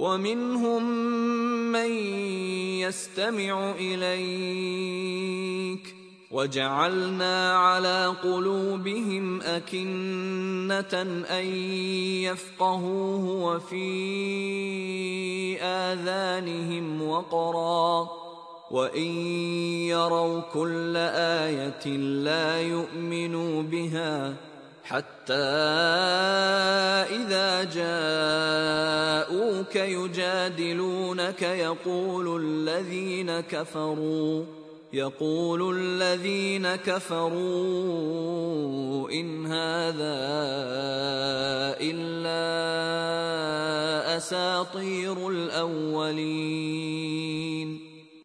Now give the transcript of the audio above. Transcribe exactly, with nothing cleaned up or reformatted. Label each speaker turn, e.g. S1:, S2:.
S1: ومنهم من يستمع إليك وجعلنا على قلوبهم أكنة أن يفقهوه وفي آذانهم وقرا وإن يروا كل آية لا يؤمنوا بها حتى إذا جاءوك يجادلونك يقول الذين كفروا يقول الذين كفروا إن هذا إلا أساطير الأولين.